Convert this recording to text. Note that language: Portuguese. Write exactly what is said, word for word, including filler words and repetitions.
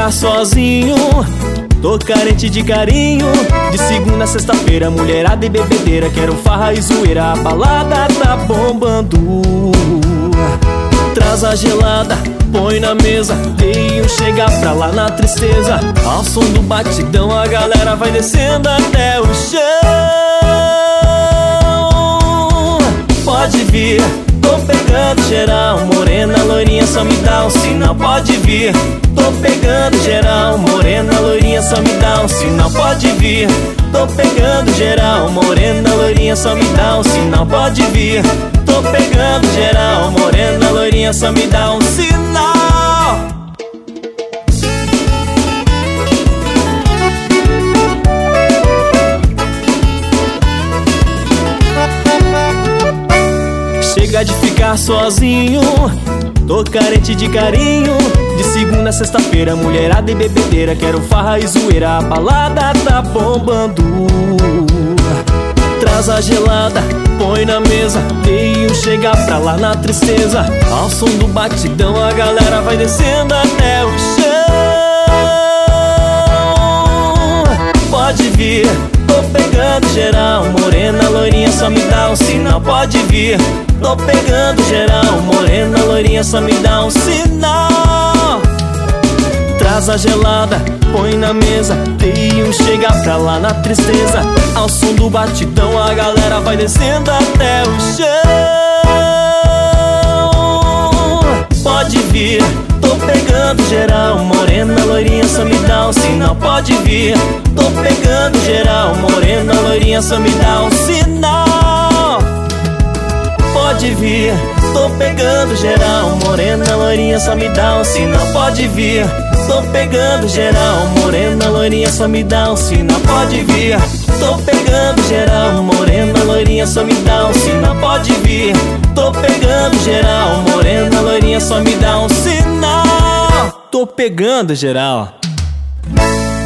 ficar sozinho, tô carente de carinho. De segunda a sexta-feira, mulherada e bebedeira, quero farra e zoeira, a balada tá bombando. Traz a gelada, põe na mesa, dei um chega pra lá na tristeza. Ao som do batidão a galera vai descendo até o chão. Pode vir, tô pegando geral, morena loirinha só me dá um sinal. Pode vir, tô pegando geral, morena loirinha só me dá um sinal. Pode vir, tô pegando geral, morena loirinha só me dá um sinal. Pode vir, tô pegando geral, morena loirinha só me dá um sinal. Chega de ficar sozinho, tô carente de carinho. De segunda a sexta-feira, mulherada e bebedeira, quero farra e zoeira, a balada tá bombando. Traz a gelada, põe na mesa, dei um chega pra lá na tristeza. Ao som do batidão a galera vai descendo até o chão. Pode vir, tô pegando geral, morena loirinha só me dá um sinal. Pode vir, tô pegando geral, morena loirinha só me dá um sinal. Traz a gelada, põe na mesa, dei um chega pra lá na tristeza. Ao som do batidão a galera vai descendo até o chão. Pode vir, tô pegando geral, morena loirinha só me dá um sinal. Pode vir, tô pegando geral, morena loirinha só me dá um sinal. Pode vir, tô pegando geral, morena loirinha só me dá um sinal. Pode vir, tô pegando geral, morena loirinha só me dá um sinal. Pode vir, tô pegando geral, morena loirinha só me dá um sinal. Pode vir, tô pegando geral, morena loirinha só me dá um sinal. Tô pegando geral.